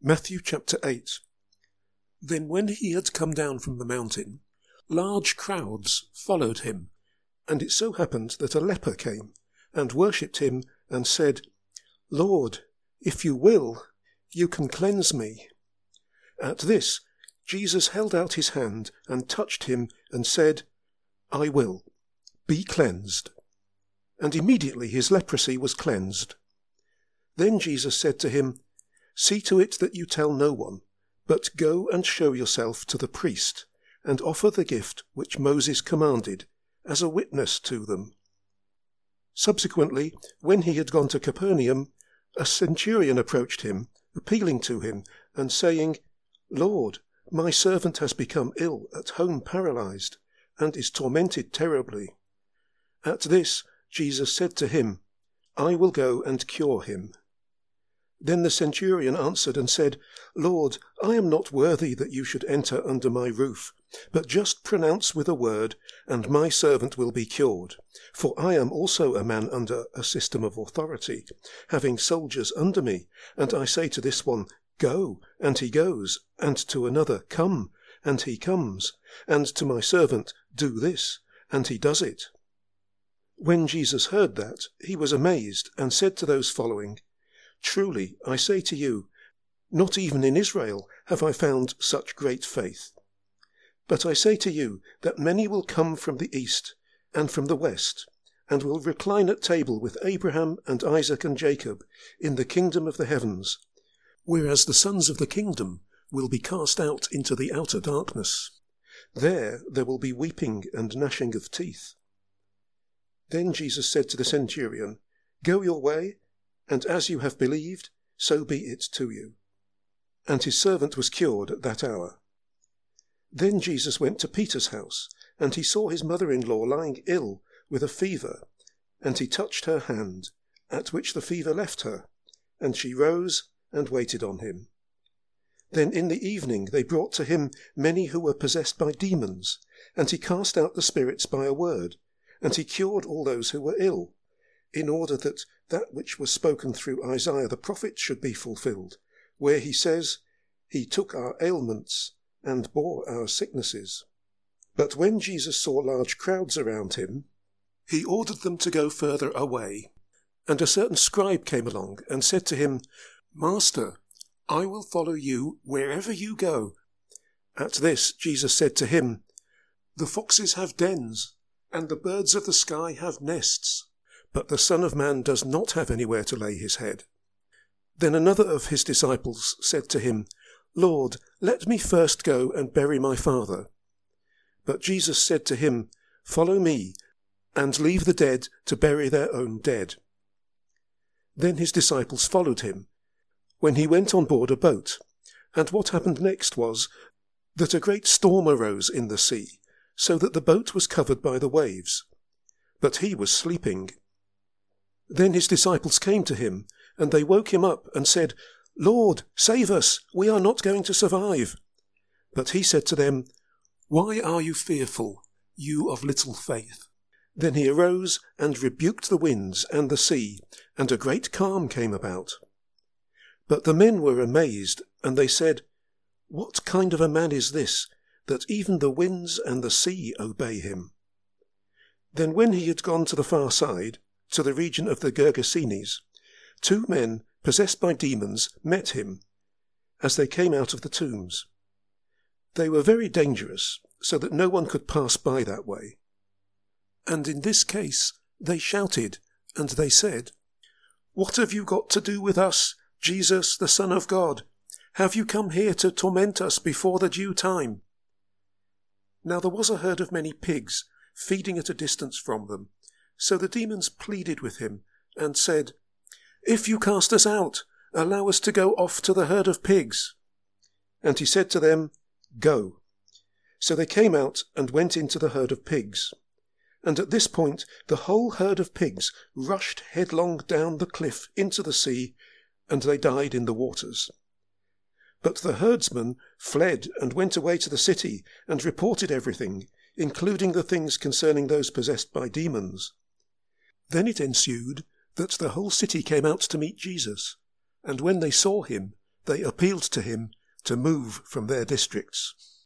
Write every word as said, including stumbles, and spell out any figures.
Matthew chapter eight. Then when he had come down from the mountain, large crowds followed him, and it so happened that a leper came and worshipped him and said, Lord, if you will, you can cleanse me. At this, Jesus held out his hand and touched him and said, I will, be cleansed. And immediately his leprosy was cleansed. Then Jesus said to him, See to it that you tell no one, but go and show yourself to the priest, and offer the gift which Moses commanded, as a witness to them. Subsequently, when he had gone to Capernaum, a centurion approached him, appealing to him, and saying, Lord, my servant has become ill at home paralyzed, and is tormented terribly. At this, Jesus said to him, I will go and cure him. Then the centurion answered and said, Lord, I am not worthy that you should enter under my roof, but just pronounce with a word, and my servant will be cured. For I am also a man under a system of authority, having soldiers under me, and I say to this one, Go, and he goes, and to another, Come, and he comes, and to my servant, Do this, and he does it. When Jesus heard that, he was amazed, and said to those following, Truly, I say to you, not even in Israel have I found such great faith. But I say to you that many will come from the east and from the west, and will recline at table with Abraham and Isaac and Jacob in the kingdom of the heavens, whereas the sons of the kingdom will be cast out into the outer darkness. There there will be weeping and gnashing of teeth. Then Jesus said to the centurion, Go your way, and as you have believed, so be it to you. And his servant was cured at that hour. Then Jesus went to Peter's house, and he saw his mother-in-law lying ill with a fever, and he touched her hand, at which the fever left her, and she rose and waited on him. Then in the evening they brought to him many who were possessed by demons, and he cast out the spirits by a word, and he cured all those who were ill, in order that that which was spoken through Isaiah the prophet should be fulfilled, where he says, He took our ailments and bore our sicknesses. But when Jesus saw large crowds around him, he ordered them to go further away. And a certain scribe came along and said to him, Master, I will follow you wherever you go. At this Jesus said to him, The foxes have dens, and the birds of the sky have nests, but the Son of Man does not have anywhere to lay his head. Then another of his disciples said to him, Lord, let me first go and bury my father. But Jesus said to him, Follow me, and leave the dead to bury their own dead. Then his disciples followed him, when he went on board a boat, and what happened next was that a great storm arose in the sea, so that the boat was covered by the waves. But he was sleeping. Then his disciples came to him, and they woke him up and said, Lord, save us, we are not going to survive. But he said to them, Why are you fearful, you of little faith? Then he arose and rebuked the winds and the sea, and a great calm came about. But the men were amazed, and they said, What kind of a man is this, that even the winds and the sea obey him? Then when he had gone to the far side, to the region of the Gergesenes, two men possessed by demons met him as they came out of the tombs. They were very dangerous, so that no one could pass by that way. And in this case they shouted, and they said, What have you got to do with us, Jesus, the Son of God? Have you come here to torment us before the due time? Now there was a herd of many pigs feeding at a distance from them. So the demons pleaded with him and said, If you cast us out, allow us to go off to the herd of pigs. And he said to them, Go. So they came out and went into the herd of pigs. And at this point the whole herd of pigs rushed headlong down the cliff into the sea, and they died in the waters. But the herdsmen fled and went away to the city and reported everything, including the things concerning those possessed by demons. Then it ensued that the whole city came out to meet Jesus, and when they saw him, they appealed to him to move from their districts.